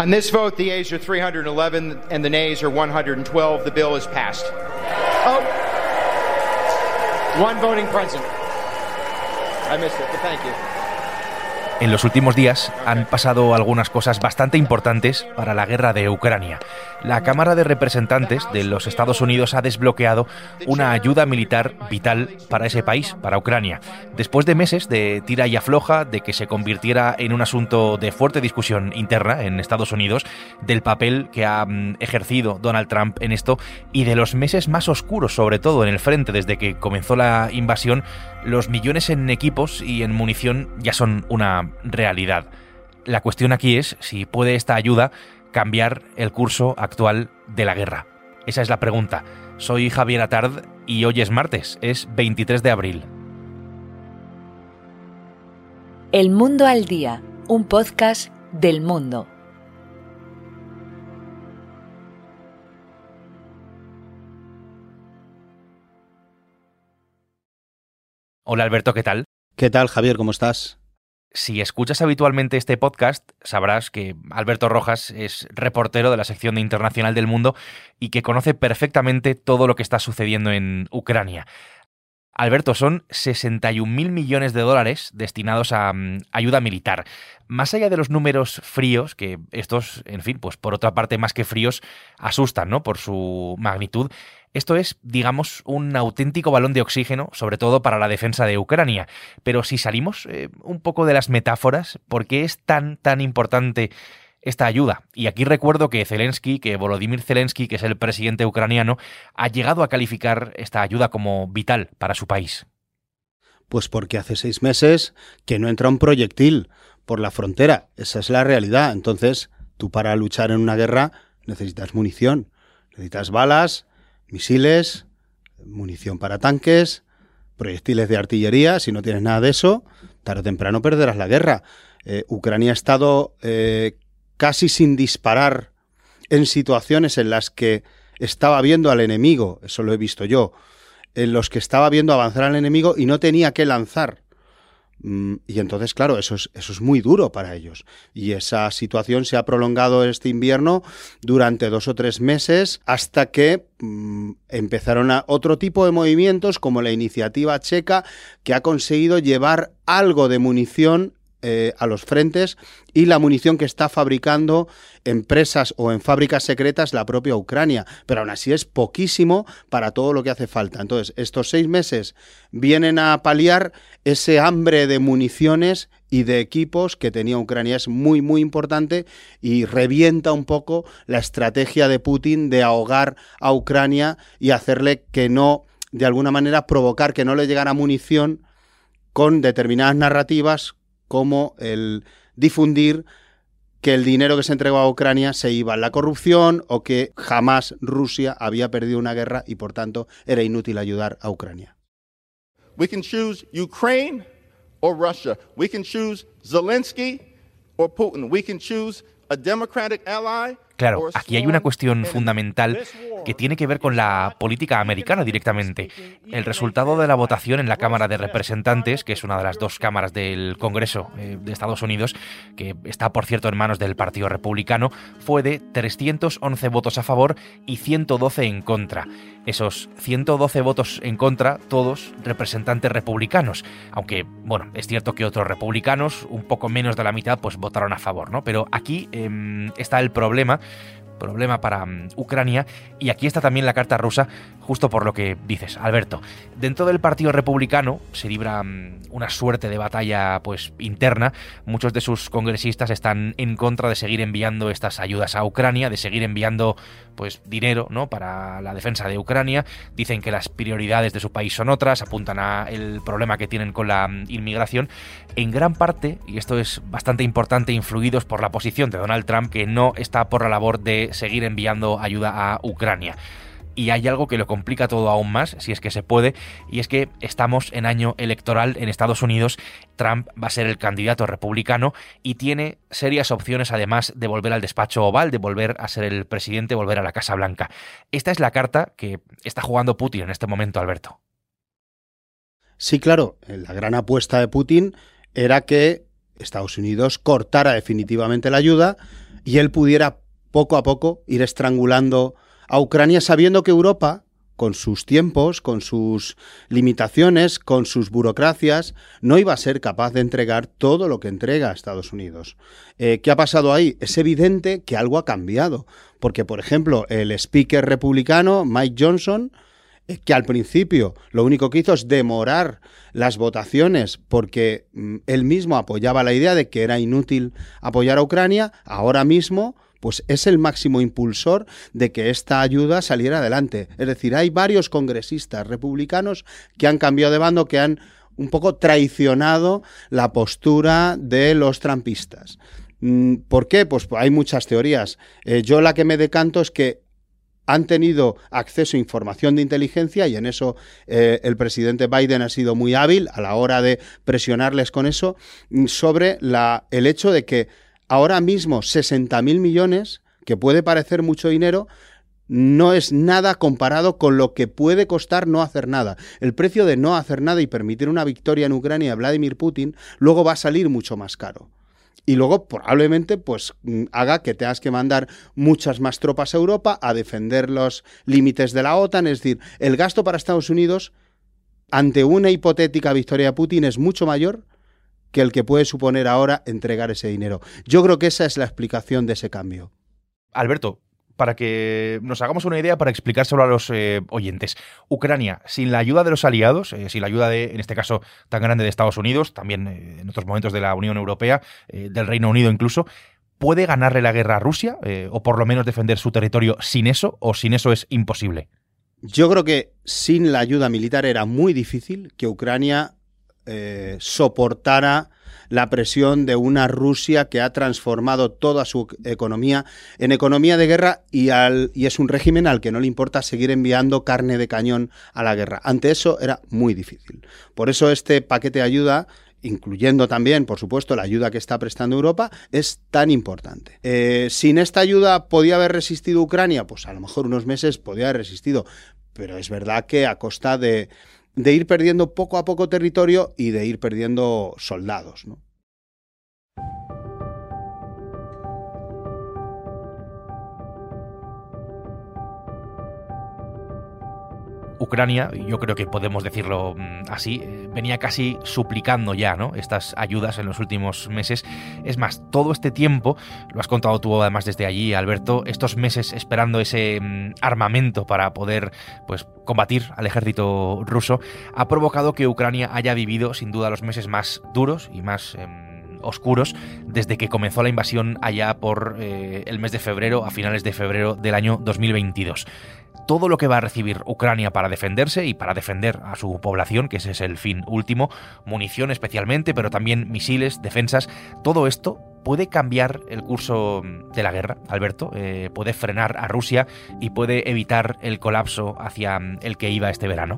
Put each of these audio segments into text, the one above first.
On this vote, the ayes are 311 and the nays are 112. The bill is passed. Oh, one voting present. I missed it, but thank you. En los últimos días han pasado algunas cosas bastante importantes para la guerra de Ucrania. La Cámara de Representantes de los Estados Unidos ha desbloqueado una ayuda militar vital para ese país, para Ucrania. Después de meses de tira y afloja, de que se convirtiera en un asunto de fuerte discusión interna en Estados Unidos, del papel que ha ejercido Donald Trump en esto y de los meses más oscuros, sobre todo en el frente desde que comenzó la invasión, los millones en equipos y en munición ya son una realidad. La cuestión aquí es si puede esta ayuda cambiar el curso actual de la guerra. Esa es la pregunta. Soy Javier Atard y hoy es martes, es 23 de abril. El Mundo al Día, un podcast del Mundo. Hola Alberto, ¿qué tal? ¿Qué tal, Javier? ¿Cómo estás? Si escuchas habitualmente este podcast, sabrás que Alberto Rojas es reportero de la sección de Internacional del Mundo y que conoce perfectamente todo lo que está sucediendo en Ucrania. Alberto, son 61.000 millones de dólares destinados a ayuda militar. Más allá de los números fríos, que estos, en fin, pues por otra parte más que fríos, asustan, ¿no?, por su magnitud, esto es, digamos, un auténtico balón de oxígeno, sobre todo para la defensa de Ucrania. Pero si salimos un poco de las metáforas, ¿por qué es tan importante esta ayuda? Y aquí recuerdo que Volodymyr Zelensky, que es el presidente ucraniano, ha llegado a calificar esta ayuda como vital para su país. Pues porque hace 6 meses que no entra un proyectil por la frontera. Esa es la realidad. Entonces, tú para luchar en una guerra necesitas munición, necesitas balas, misiles, munición para tanques, proyectiles de artillería. Si no tienes nada de eso, tarde o temprano perderás la guerra. Ucrania ha estado casi sin disparar en situaciones en las que estaba viendo al enemigo, eso lo he visto yo, en los que estaba viendo avanzar al enemigo y no tenía que lanzar. Y entonces, claro, eso es muy duro para ellos. Y esa situación se ha prolongado este invierno durante 2 o 3 meses hasta que empezaron otro tipo de movimientos como la iniciativa checa, que ha conseguido llevar algo de munición a los frentes, y la munición que está fabricando empresas o en fábricas secretas la propia Ucrania, pero aún así es poquísimo para todo lo que hace falta. Entonces, estos 6 meses vienen a paliar ese hambre de municiones y de equipos que tenía Ucrania. Es muy importante y revienta un poco la estrategia de Putin de ahogar a Ucrania y hacerle que no, de alguna manera, provocar que no le llegara munición con determinadas narrativas, como el difundir que el dinero que se entregó a Ucrania se iba a la corrupción o que jamás Rusia había perdido una guerra y por tanto era inútil ayudar a Ucrania. We can choose Ukraine or Russia. We can choose Zelensky or Putin. We can choose a democratic ally. Claro, aquí hay una cuestión fundamental que tiene que ver con la política americana directamente. El resultado de la votación en la Cámara de Representantes, que es una de las 2 cámaras del Congreso de Estados Unidos, que está, por cierto, en manos del Partido Republicano, fue de 311 votos a favor y 112 en contra. Esos 112 votos en contra, todos representantes republicanos. Aunque, bueno, es cierto que otros republicanos, un poco menos de la mitad, pues votaron a favor, ¿no? Pero aquí está el problema para Ucrania, y aquí está también la carta rusa, justo por lo que dices, Alberto. Dentro del Partido Republicano se libra una suerte de batalla pues interna. Muchos de sus congresistas están en contra de seguir enviando estas ayudas a Ucrania, de seguir enviando pues dinero, ¿no?, para la defensa de Ucrania. Dicen que las prioridades de su país son otras, apuntan a el problema que tienen con la inmigración, en gran parte, y esto es bastante importante, influidos por la posición de Donald Trump, que no está por la labor de seguir enviando ayuda a Ucrania. Y hay algo que lo complica todo aún más, si es que se puede, y es que estamos en año electoral en Estados Unidos. Trump va a ser el candidato republicano y tiene serias opciones, además, de volver al despacho oval, de volver a ser el presidente, volver a la Casa Blanca. Esta es la carta que está jugando Putin en este momento, Alberto. Sí, claro, la gran apuesta de Putin era que Estados Unidos cortara definitivamente la ayuda y él pudiera poco a poco ir estrangulando a Ucrania, sabiendo que Europa, con sus tiempos, con sus limitaciones, con sus burocracias, no iba a ser capaz de entregar todo lo que entrega a Estados Unidos. ¿Qué ha pasado ahí? Es evidente que algo ha cambiado, porque, por ejemplo, el speaker republicano, Mike Johnson, que al principio lo único que hizo es demorar las votaciones porque él mismo apoyaba la idea de que era inútil apoyar a Ucrania, ahora mismo pues es el máximo impulsor de que esta ayuda saliera adelante. Es decir, hay varios congresistas republicanos que han cambiado de bando, que han un poco traicionado la postura de los trumpistas. ¿Por qué? Pues hay muchas teorías. Yo la que me decanto es que han tenido acceso a información de inteligencia y en eso el presidente Biden ha sido muy hábil a la hora de presionarles con eso, sobre el hecho de que ahora mismo 60.000 millones, que puede parecer mucho dinero, no es nada comparado con lo que puede costar no hacer nada. El precio de no hacer nada y permitir una victoria en Ucrania a Vladimir Putin luego va a salir mucho más caro. Y luego probablemente pues haga que tengas que mandar muchas más tropas a Europa a defender los límites de la OTAN. Es decir, el gasto para Estados Unidos ante una hipotética victoria de Putin es mucho mayor que el que puede suponer ahora entregar ese dinero. Yo creo que esa es la explicación de ese cambio. Alberto, para que nos hagamos una idea, para explicárselo a los oyentes, Ucrania, sin la ayuda de los aliados, sin la ayuda de, en este caso, tan grande de Estados Unidos, también en otros momentos de la Unión Europea, del Reino Unido incluso, ¿puede ganarle la guerra a Rusia? O por lo menos defender su territorio sin eso, o sin eso es imposible. Yo creo que sin la ayuda militar era muy difícil que Ucrania soportara la presión de una Rusia que ha transformado toda su economía en economía de guerra y es un régimen al que no le importa seguir enviando carne de cañón a la guerra. Ante eso era muy difícil. Por eso este paquete de ayuda, incluyendo también, por supuesto, la ayuda que está prestando Europa, es tan importante. ¿Sin esta ayuda podía haber resistido Ucrania? Pues a lo mejor unos meses podía haber resistido, pero es verdad que a costa de ir perdiendo poco a poco territorio y de ir perdiendo soldados, ¿no? Ucrania, yo creo que podemos decirlo así, venía casi suplicando ya, ¿no?, estas ayudas en los últimos meses. Es más, todo este tiempo, lo has contado tú además desde allí, Alberto, estos meses esperando ese armamento para poder pues combatir al ejército ruso, ha provocado que Ucrania haya vivido sin duda los meses más duros y más oscuros desde que comenzó la invasión allá por el mes de febrero, a finales de febrero del año 2022. Todo lo que va a recibir Ucrania para defenderse y para defender a su población, que ese es el fin último, munición especialmente, pero también misiles, defensas, todo esto puede cambiar el curso de la guerra, Alberto, puede frenar a Rusia y puede evitar el colapso hacia el que iba este verano.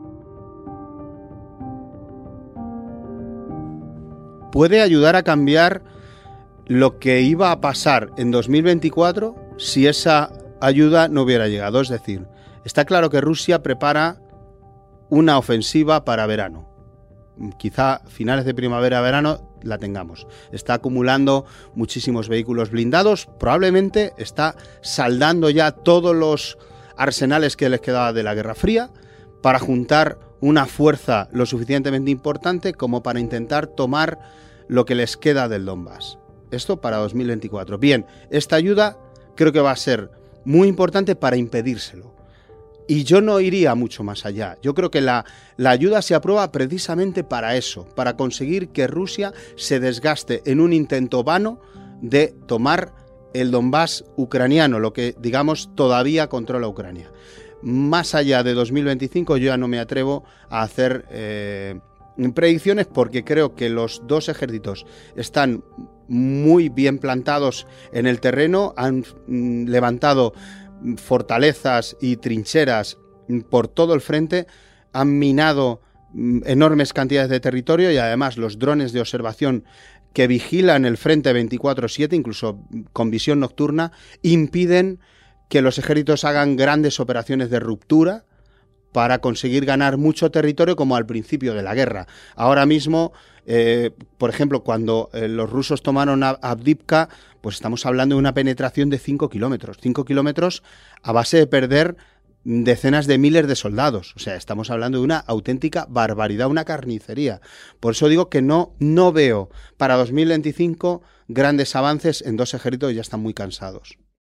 Puede ayudar a cambiar lo que iba a pasar en 2024 si esa ayuda no hubiera llegado. Es decir, está claro que Rusia prepara una ofensiva para verano. Quizá finales de primavera-verano la tengamos. Está acumulando muchísimos vehículos blindados, probablemente está saldando ya todos los arsenales que les quedaba de la Guerra Fría para juntar una fuerza lo suficientemente importante como para intentar tomar lo que les queda del Donbass. Esto para 2024. Bien, esta ayuda creo que va a ser muy importante para impedírselo. Y yo no iría mucho más allá. Yo creo que la ayuda se aprueba precisamente para eso, para conseguir que Rusia se desgaste en un intento vano de tomar el Donbass ucraniano, lo que, digamos, todavía controla Ucrania. Más allá de 2025 yo ya no me atrevo a hacer predicciones porque creo que los dos ejércitos están muy bien plantados en el terreno, han levantado fortalezas y trincheras por todo el frente, han minado enormes cantidades de territorio y además los drones de observación que vigilan el frente 24/7, incluso con visión nocturna, impiden que los ejércitos hagan grandes operaciones de ruptura para conseguir ganar mucho territorio como al principio de la guerra. Ahora mismo Por ejemplo, cuando los rusos tomaron Avdiivka, pues estamos hablando de una penetración de 5 kilómetros. 5 kilómetros a base de perder decenas de miles de soldados. O sea, estamos hablando de una auténtica barbaridad, una carnicería. Por eso digo que no veo para 2025 grandes avances en dos ejércitos que ya están muy cansados.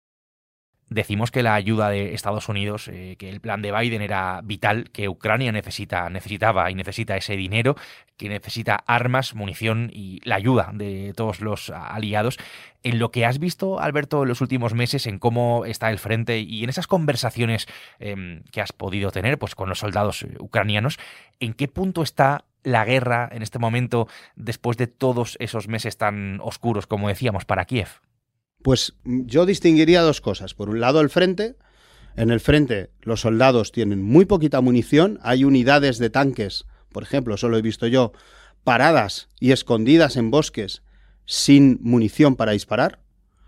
Decimos que la ayuda de Estados Unidos, que el plan de Biden era vital, que Ucrania necesitaba y necesita ese dinero, que necesita armas, munición y la ayuda de todos los aliados. En lo que has visto, Alberto, en los últimos meses, en cómo está el frente y en esas conversaciones que has podido tener pues, con los soldados ucranianos, ¿en qué punto está la guerra en este momento después de todos esos meses tan oscuros, como decíamos, para Kiev? Pues yo distinguiría dos cosas. Por un lado, el frente. En el frente los soldados tienen muy poquita munición. Hay unidades de tanques, por ejemplo, eso lo he visto yo, paradas y escondidas en bosques sin munición para disparar.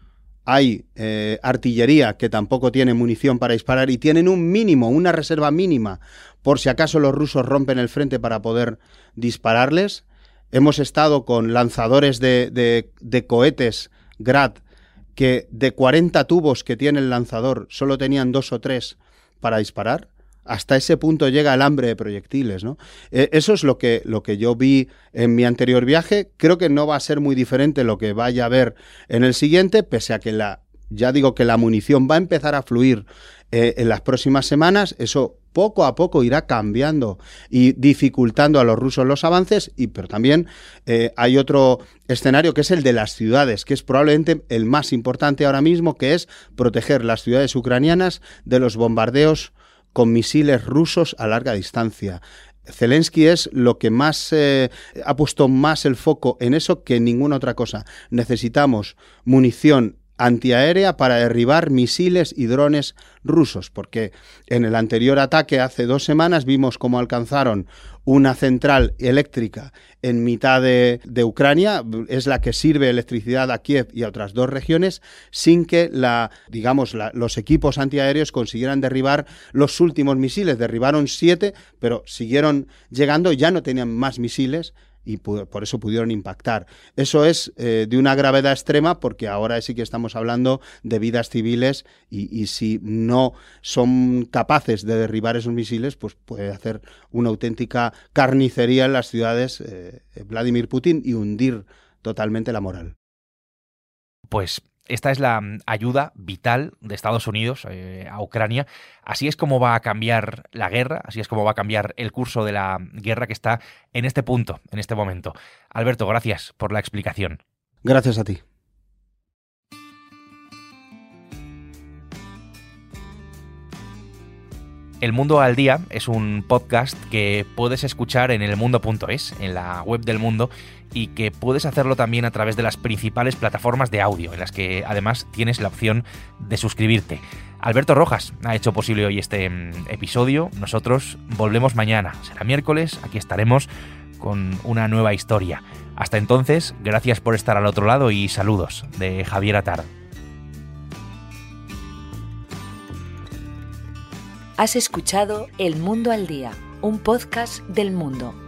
Hay artillería que tampoco tiene munición para disparar y tienen un mínimo, una reserva mínima, por si acaso los rusos rompen el frente para poder dispararles. Hemos estado con lanzadores de cohetes Grad, que de 40 tubos que tiene el lanzador solo tenían 2 o 3 para disparar. Hasta ese punto llega el hambre de proyectiles, ¿no? Eso es lo que yo vi en mi anterior viaje. Creo que no va a ser muy diferente lo que vaya a ver en el siguiente, pese a que ya digo que la munición va a empezar a fluir en las próximas semanas. Eso poco a poco irá cambiando y dificultando a los rusos los avances, pero también hay otro escenario que es el de las ciudades, que es probablemente el más importante ahora mismo, que es proteger las ciudades ucranianas de los bombardeos con misiles rusos a larga distancia. Zelensky es lo que más ha puesto más el foco en eso que en ninguna otra cosa. Necesitamos munición antiaérea para derribar misiles y drones rusos, porque en el anterior ataque hace 2 semanas vimos cómo alcanzaron una central eléctrica en mitad de Ucrania, es la que sirve electricidad a Kiev y a otras 2 regiones, sin que los equipos antiaéreos consiguieran derribar los últimos misiles. Derribaron 7, pero siguieron llegando, ya no tenían más misiles y por eso pudieron impactar. Eso es de una gravedad extrema, porque ahora sí que estamos hablando de vidas civiles y si no son capaces de derribar esos misiles, pues puede hacer una auténtica carnicería en las ciudades Vladimir Putin y hundir totalmente la moral. Pues esta es la ayuda vital de Estados Unidos a Ucrania. Así es como va a cambiar la guerra, así es como va a cambiar el curso de la guerra que está en este punto, en este momento. Alberto, gracias por la explicación. Gracias a ti. El Mundo al Día es un podcast que puedes escuchar en elmundo.es, en la web del Mundo, y que puedes hacerlo también a través de las principales plataformas de audio, en las que además tienes la opción de suscribirte. Alberto Rojas ha hecho posible hoy este episodio. Nosotros volvemos mañana. Será miércoles, aquí estaremos con una nueva historia. Hasta entonces, gracias por estar al otro lado y saludos de Javier Atard. Has escuchado El Mundo al Día, un podcast del Mundo.